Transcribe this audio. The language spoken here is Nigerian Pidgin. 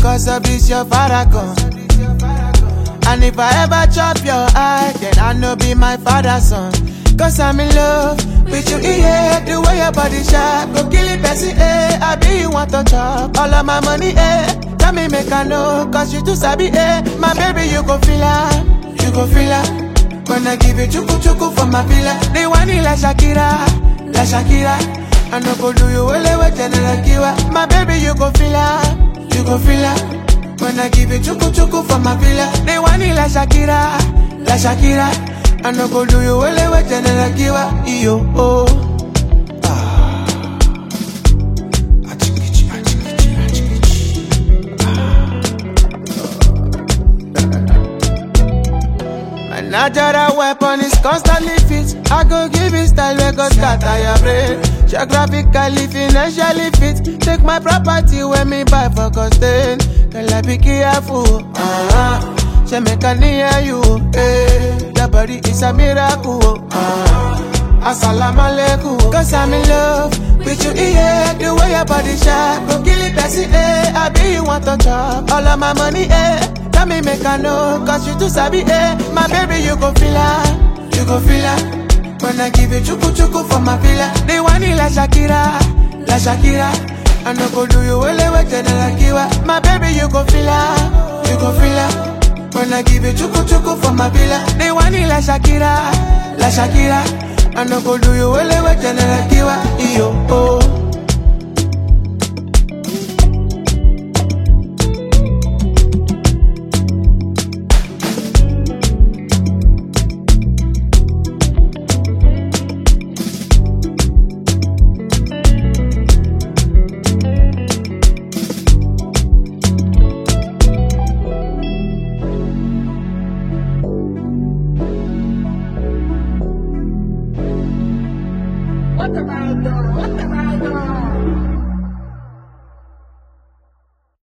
cause of this your paragon. And if I ever chop your eye, then I know be my father's son. Cause I'm in love with you, yeah. The way your body sharp, go kill it, person, eh. I be you want to chop all of my money, eh. Tell me make I know, cause you too sabi, eh. My baby, you go feel her, you go feel her. When I give you chuku chuku for my villa, they want it like Shakira, like Shakira. I no go do you well with General Kiwa. My baby, you go feel her, you go feel her. When I give you chuku chuku for my villa, they want it like Shakira, like Shakira. I no go do you well with General Kiwa. Yo, oh. Natural weapon is constantly fit. I go give it style where go scatter your brain. Geographically, financially fit. Take my property when me buy for costain. Girl, I be careful. She make a near you. The body is a miracle. Assalamu alaikum. Cause I'm in love with you, yeah. The way your body sharp, go kill it, that's it, eh. I be you want to chop all of my money, eh. Tell me make I know, cause you too sabi, eh. My baby, you go feel her, you go feel her. When I give you chuku chuku for my villa, they want it like Shakira, like Shakira. I no go do you well with General Kiwa. My baby, you go feel her, you go feel her. When I give you chuku chuku for my villa, they want it like Shakira, like Shakira. I no go do you well with General Kiwa. Yo.